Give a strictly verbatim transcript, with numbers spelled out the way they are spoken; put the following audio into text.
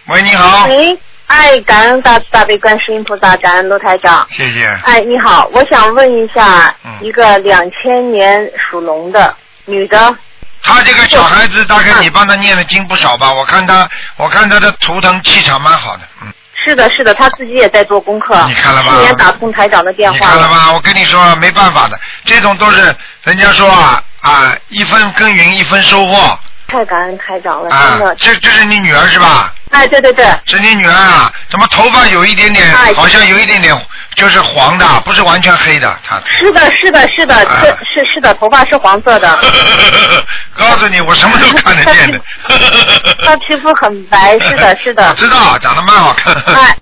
喂，你好。 喂，哎，感恩大慈大悲观世音菩萨，感恩卢台长。 谢谢。 哎，你好，我想问一下， 嗯、 一个两千年属龙的女的。 他这个小孩子，大概你帮他念的经不少吧？我看他，我看他的图腾气场蛮好的，嗯。 是的，是的，他自己也在做功课。 你看了吧？ 去年打通台长的电话。 你看了吧？我跟你说，没办法的，这种都是人家说啊啊，一分耕耘一分收获。 太感恩台长了， 啊、 真的。 这这是你女儿是吧？ 哎，对对对。 是你女儿啊？怎么头发有一点点， 哎、 好像有一点点就是黄的，不是完全黑的，她。 是的，是的，是的， 啊、 是是是的，头发是黄色的。 告诉你，我什么都看得见的。 她皮肤很白，是的，是的。 我知道，长得蛮好看。 哎。